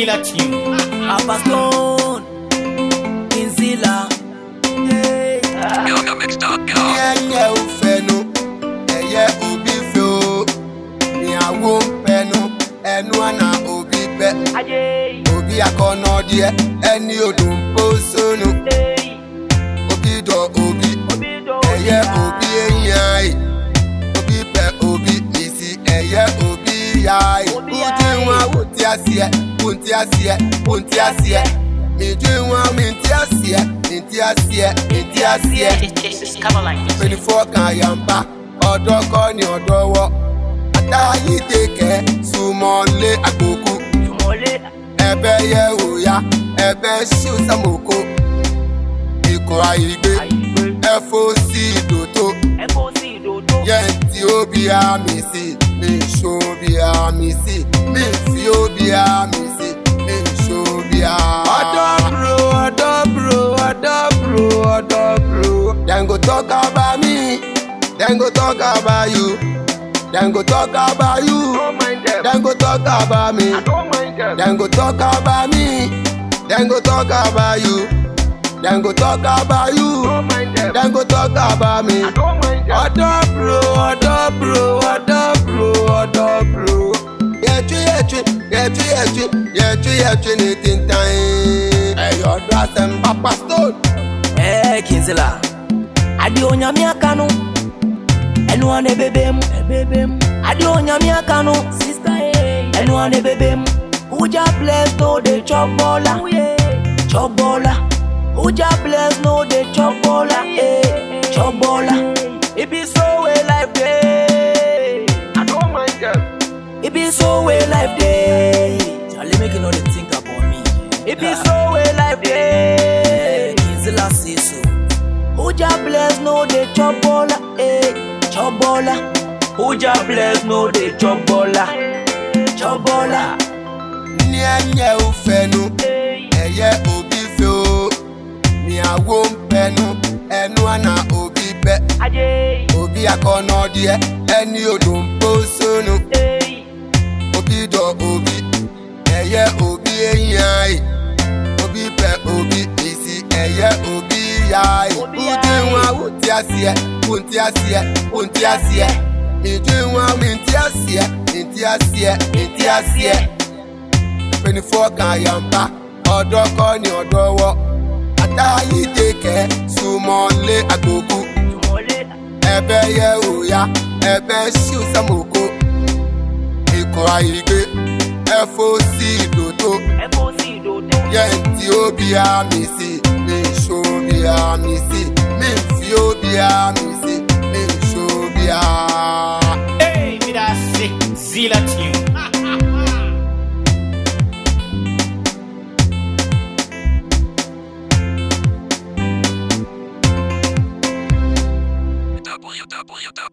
Zilla team. Apastone Inzilla. YogaMix.com. Ẹyẹ òfẹnu, ẹyẹ òbí fẹ́ o. Ìyàwó ń pẹnu, ẹnu àná òbí bẹ́. Òbí akọ́nà díẹ̀, ẹni odò ń bó sónú. Òbí dọ̀ òbí, ẹyẹ òbí eyín ayé. Òbí bẹ òbí, ìsì ẹyẹ òbí yá ayé. Wùtí wọn wùtí àsìẹ, wùtí àsìẹ, wùtí àsìẹ. Mìjú wọn mìtí àsìẹ, mìtí àsìẹ, mìtí àsìẹ. Twenty-four kan yamba, ọ̀dọ́ kọ́ ni ọ̀dọ́ wọ́. Àtàyè tẹ̀kẹ́, sùmọ̀lé àgbòkú. Ẹ̀bẹ̀ yẹ òya, ẹ̀bẹ̀ ṣíw sàmòkó. Ikọ̀ àyígbé, ẹ̀fọ́ sí ìdòtó. Yẹn tí ó bí àmì sí, mi ṣó bí àmì sí. Mi fi ó bí àmì sí, mi ṣó bí àmì. Ọ̀dọ́ bro, ọ̀dọ́ bro, ọ̀dọ́ bro, ọ̀dọ́ bro. Dem go talk about me, dem go talk about you. Dem go talk about you, dem go talk about me. Dem go talk about me, dem go talk about you. Dem go talk about you, dem go talk about me. Ọ̀dọ́ bro, ọ̀dọ́ bro, ọ̀dọ́ bro, ọ̀dọ́ bro. Yẹtú ní tìǹtàn. Ẹ̀yọ̀ ọ̀dọ́ àtẹ̀m Apastone. Kinzilla. Adi onyami akanu. Enu ane bebem. Adi onyami akanu. Sister enu ane bebem. Uja bless no de chobola. Chobola. Uja bless no de chobola. Chobola. It be so way life day. I don't mind them. It be so way life day. Charlie make you know they think about me. It be so way life day. Kinzilla say so. Uja bless no de chobola, chobola. Uja bless no de chobola, chobola. Ní ẹyẹ òfẹnu, ẹyẹ òbí fẹ́ o. Ìyàwó ń pẹnu, ẹnu àná òbí bẹ́. Òbí akọ́nà díẹ̀, ẹni odò ń bó sónú. Òbí dọ̀ òbí, ẹyẹ òbí eyín ayé. Òbí bẹ òbí, ìsì ẹyẹ òbí yá ayé. Wùtí wọn wùtí àsìẹ, wùtí àsìẹ, wùtí àsìẹ. Mìjú wọn mìtí àsìẹ, mìtí àsìẹ, mìtí àsìẹ. 24 kan yamba, ọ̀dọ́ kọ́ ni ọ̀dọ́ wọ́. Àtàyè tẹ̀kẹ́, sùmọ̀lé àgbòkú. Ẹ̀bẹ̀ yẹ òya, ẹ̀bẹ̀ ṣíw sàmòkó. Ikọ̀ àyígbé, ẹ̀fọ́ sí ìdòtó. Yẹn tí ó bí àmì sí, mi ṣó bí àmì sí. Mi fi ó bí àmì sí, mi ṣó bí àmì. Hey, me da say Zilla team. www.